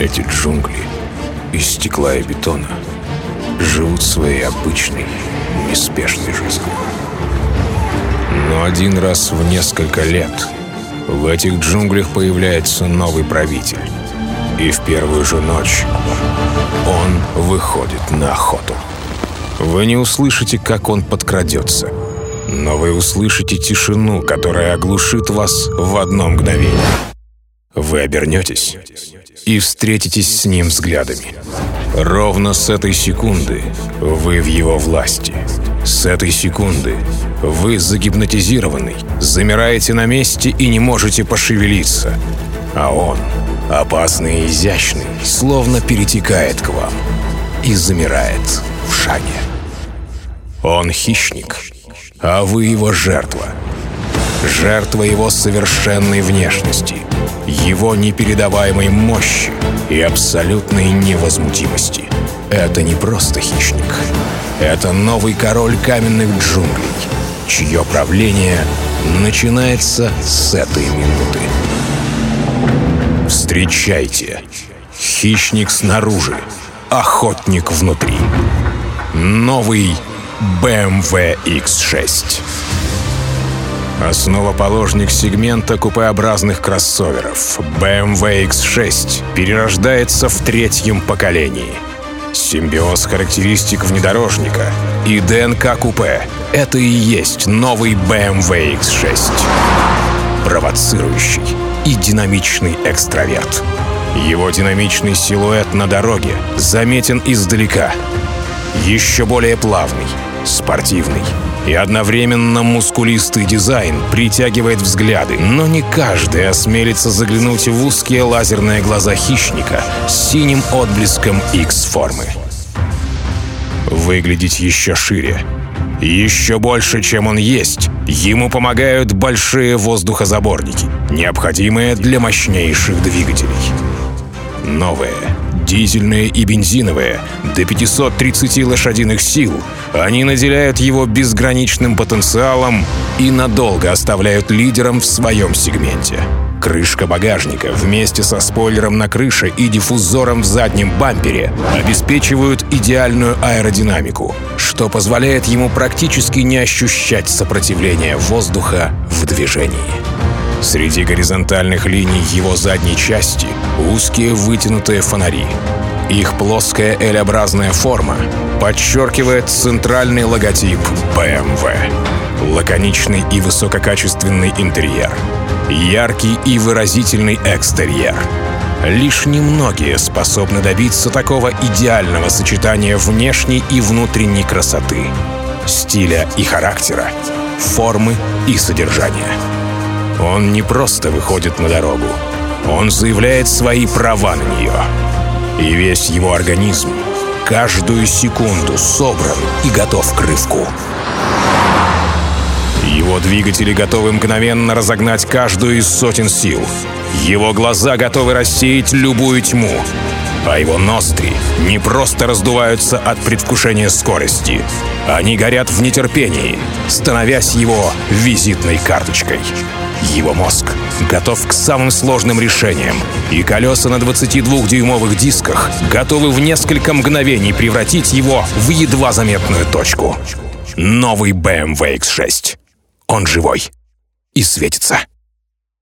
Эти джунгли из стекла и бетона живут своей обычной, неспешной жизнью. Но один раз в несколько лет в этих джунглях появляется новый правитель. И в первую же ночь он выходит на охоту. Вы не услышите, как он подкрадется, но вы услышите тишину, которая оглушит вас в одно мгновение. Вы обернетесь и встретитесь с ним взглядами. Ровно с этой секунды вы в его власти. С этой секунды вы загипнотизированы, замираете на месте и не можете пошевелиться. А он, опасный и изящный, словно перетекает к вам и замирает в шаге. Он хищник, а вы его жертва. Жертва его совершенной внешности, его непередаваемой мощи и абсолютной невозмутимости. Это не просто хищник. Это новый король каменных джунглей, чье правление начинается с этой минуты. Встречайте. Хищник снаружи, охотник внутри. Новый BMW X6. Основоположник сегмента купеобразных кроссоверов BMW X6 перерождается в третьем поколении. Симбиоз характеристик внедорожника и ДНК купе — это и есть новый BMW X6. Провоцирующий и динамичный экстраверт. Его динамичный силуэт на дороге заметен издалека. Еще более плавный, спортивный и одновременно мускулистый дизайн притягивает взгляды, но не каждый осмелится заглянуть в узкие лазерные глаза хищника с синим отблеском X-формы. Выглядеть еще шире, еще больше, чем он есть, ему помогают большие воздухозаборники, необходимые для мощнейших двигателей. Новые, дизельные и бензиновые, до 530 лошадиных сил, они наделяют его безграничным потенциалом и надолго оставляют лидером в своем сегменте. Крышка багажника вместе со спойлером на крыше и диффузором в заднем бампере обеспечивают идеальную аэродинамику, что позволяет ему практически не ощущать сопротивления воздуха в движении. Среди горизонтальных линий его задней части узкие вытянутые фонари. Их плоская L-образная форма подчеркивает центральный логотип BMW. Лаконичный и высококачественный интерьер. Яркий и выразительный экстерьер. Лишь немногие способны добиться такого идеального сочетания внешней и внутренней красоты, стиля и характера, формы и содержания. Он не просто выходит на дорогу, он заявляет свои права на нее. И весь его организм каждую секунду собран и готов к рывку. Его двигатели готовы мгновенно разогнать каждую из сотен сил. Его глаза готовы рассеять любую тьму. А его ноздри не просто раздуваются от предвкушения скорости. Они горят в нетерпении, становясь его визитной карточкой. Его мозг готов к самым сложным решениям, и колеса на 22-дюймовых дисках готовы в несколько мгновений превратить его в едва заметную точку. Новый BMW X6. Он живой и светится.